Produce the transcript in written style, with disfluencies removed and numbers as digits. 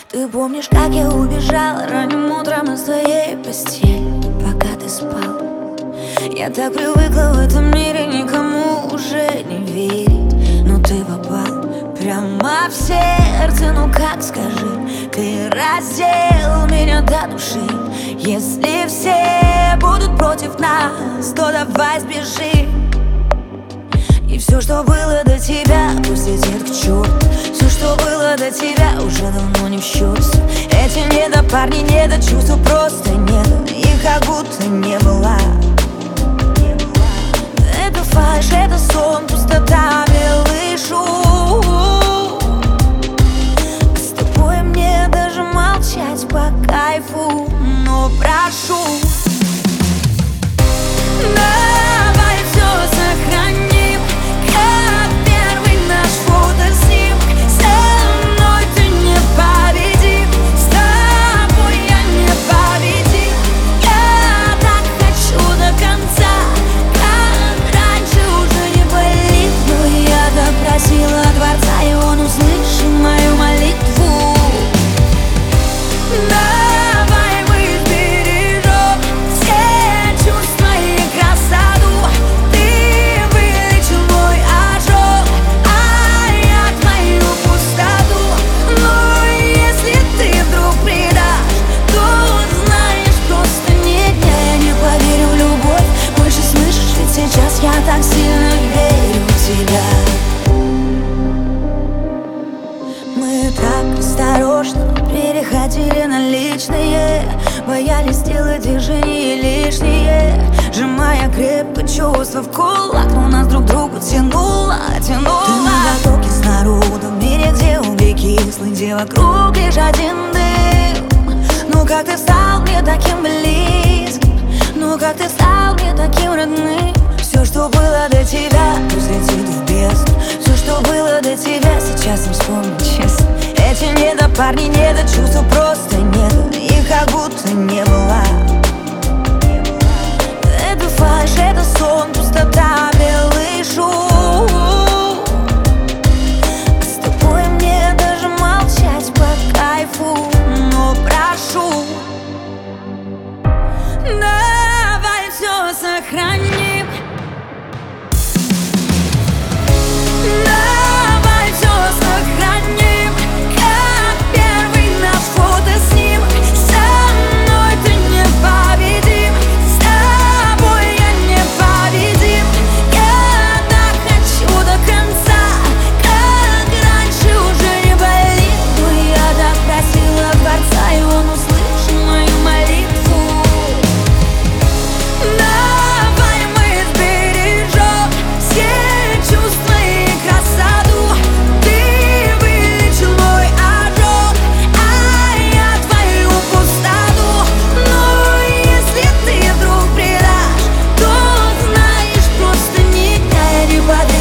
Ты помнишь, как я убежала ранним утром из твоей постели, пока ты спал? Я так привыкла в этом мире никому уже не верить, но ты попал прямо в сердце. Ну как, скажи, ты раздел меня до души. Если все будут против нас, то давай сбежим. И все, что было до тебя, пусть летит к черту. Все, что было до тебя, уже давно не в счет. Эти недопарни, недочувства просто нет, их как будто не было. Это фальшь, это сон, пустота, белый шум. С тобой мне даже молчать по кайфу, но прошу, давай все сохраним, как первый наш фотоснимок. Со мной ты непобедим, с тобой я непобедим. Я так хочу до конца, как раньше уже не болит. Но я так просила Творца, и он услышал мою молитву. Давай мы сбережем все чувства и красоту. Ты вылечил мой ожог, а я твою пустоту. Но если ты вдруг предашь, то знаешь, просто нет. Я не поверю в любовь больше, слышишь? Ведь сейчас я так сильно верю в тебя. Мы так осторожно переходили на личные, боялись сделать движения лишние, сжимая крепко чувства в кулак, но нас друг к другу тянуло. Ты на потоке с народом, в мире, где угли кислый, где вокруг лишь один дым. Ну как ты стал мне таким близким, ну как ты стал мне таким родным. Все, что было до тебя, пусть летит в бездну. Все, что было до тебя, сейчас не вспомнить честно. Эти недопарни, недочувства просто нет, их как будто не было. Это фальшь, это сон, пустота, белый шум. С тобой мне даже молчать по кайфу, но прошу, давай все сохраним. Давай все сохраним, как первый наш фотоснимок. Со мной ты непобедим, с тобой я непобедим. Я так хочу до конца, как раньше уже не болит. Но я так просила Творца, и он услышал мою молитву. Давай мы сбережем все чувства и красоту. Ты вылечил мой ожог, а я твою пустоту. Но если ты вдруг предашь, то знаешь, просто никогда не поверю.